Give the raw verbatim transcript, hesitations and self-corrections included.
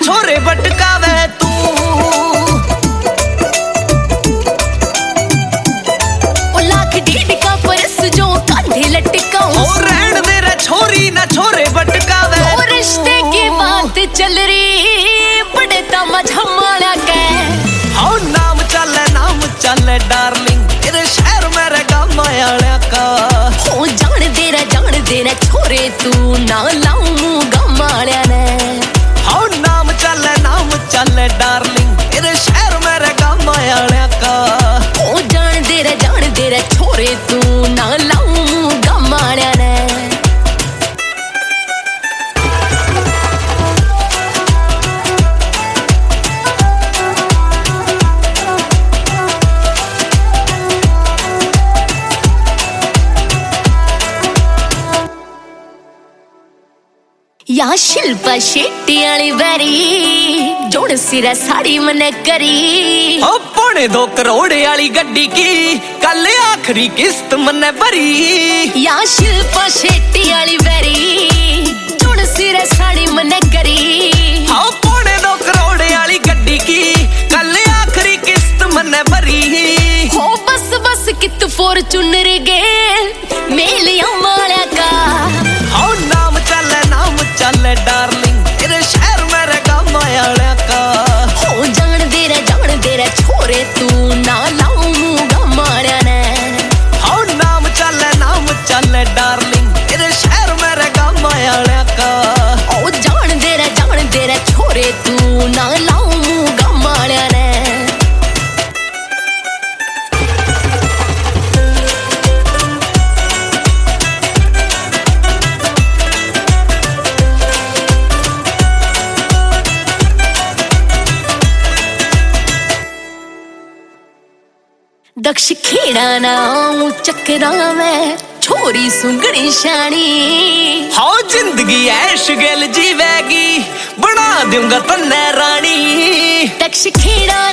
छोरे बटकावे तू ओ लाख डेढ़ का परस जो कांधे लटकाऊं और रहन दे रे छोरी ना छोरे बटकावे ओ रिश्ते की बात चल रही बड़े तमझ हमारा के हाँ नाम चले नाम चले डार्लिंग तेरे शहर मेरे गाँव आया का हो जान दे रे जान दे रे छोरे तू ना लाऊं गमाड़िया ने हाँ नाम चले नाम चले डार्लिंग तेरे शहर मेरे गाँव आया का ओ जान दे रे जान दे रे छोरे तू ना लाऊं गमाड़िया ने या शिल्पा शेट्टी वाली बैरी जोड़ सिरा साड़ी मने करी ओ पौने दो करोड़ वाली गड्डी की कल आखिरी किस्त मने भरी या शिल्पा शेट्टी वाली बैरी जोड़ सिरा साड़ी मने करी हाँ पौने दो करोड़ वाली गड्डी की कल आखिरी किस्त मने भरी हो बस बस कित फॉर्च्यूनर गे मेलिया माला का हाँ नाम चले नाम चले डार्लिंग तेरे शहर मेरे गाँव आया का हो जान दे रे जान दे रे छोरे तू ना लाऊं गमाड़िया ने हाँ नाम चले नाम चले डार्लिंग तेरे शहर मेरे गाँव आया का ओ जान दे रे जान दे रे छोरे तू ना लाऊं गमाड़िया ने दक्ष खेड़ा नाऊ चक्रा में छोरी सुंगड़ी शानी हाँ जिंदगी ऐश गल जीवेगी बना दूंगा तन्ने रानी दक्ष खेड़ा